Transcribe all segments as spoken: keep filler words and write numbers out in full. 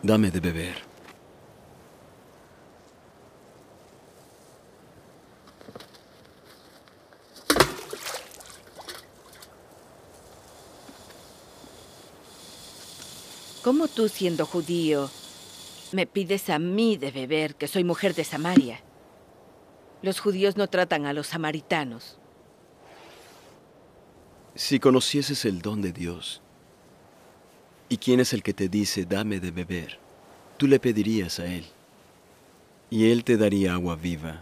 Dame de beber. ¿Cómo tú, siendo judío, me pides a mí de beber, que soy mujer de Samaria? Los judíos no tratan a los samaritanos. Si conocieses el don de Dios, ¿y quién es el que te dice, dame de beber? Tú le pedirías a Él, y Él te daría agua viva.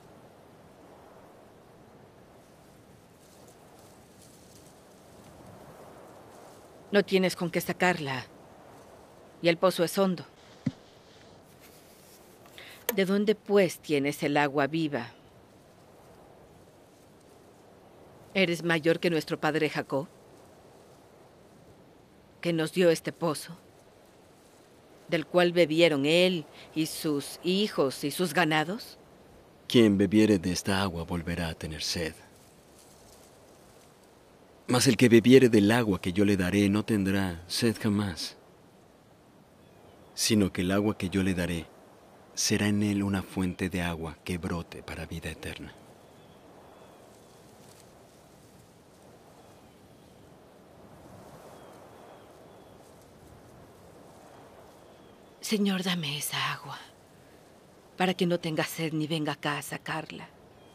No tienes con qué sacarla, y el pozo es hondo. ¿De dónde, pues, tienes el agua viva? ¿Eres mayor que nuestro padre Jacob, que nos dio este pozo, del cual bebieron él y sus hijos y sus ganados? Quien bebiere de esta agua volverá a tener sed. Mas el que bebiere del agua que yo le daré no tendrá sed jamás, sino que el agua que yo le daré será en él una fuente de agua que brote para vida eterna. Señor, dame esa agua, para que no tenga sed ni venga acá a sacarla.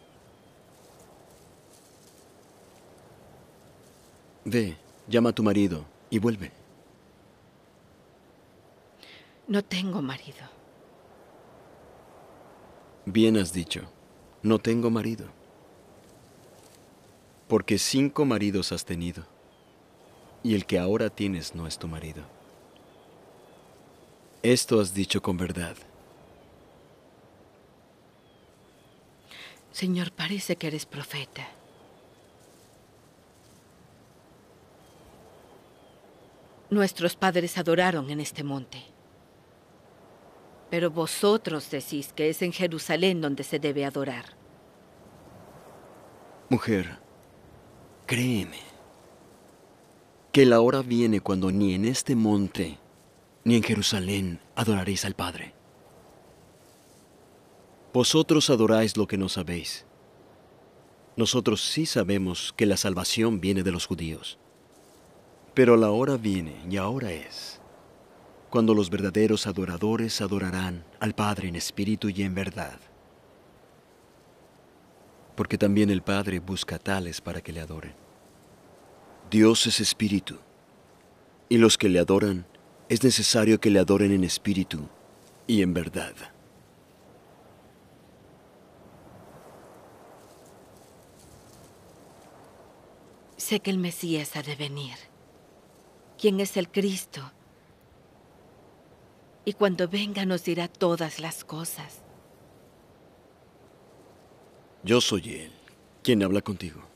Ve, llama a tu marido y vuelve. No tengo marido. Bien has dicho, no tengo marido. Porque cinco maridos has tenido, y el que ahora tienes no es tu marido. Esto has dicho con verdad. Señor, parece que eres profeta. Nuestros padres adoraron en este monte. Pero vosotros decís que es en Jerusalén donde se debe adorar. Mujer, créeme, que la hora viene cuando ni en este monte ni en Jerusalén adoraréis al Padre. Vosotros adoráis lo que no sabéis. Nosotros sí sabemos que la salvación viene de los judíos. Pero la hora viene, y ahora es, cuando los verdaderos adoradores adorarán al Padre en espíritu y en verdad. Porque también el Padre busca tales para que le adoren. Dios es espíritu, y los que le adoran es necesario que le adoren en espíritu y en verdad. Sé que el Mesías ha de venir. ¿Quién es el Cristo? Y cuando venga nos dirá todas las cosas. Yo soy Él, quien habla contigo.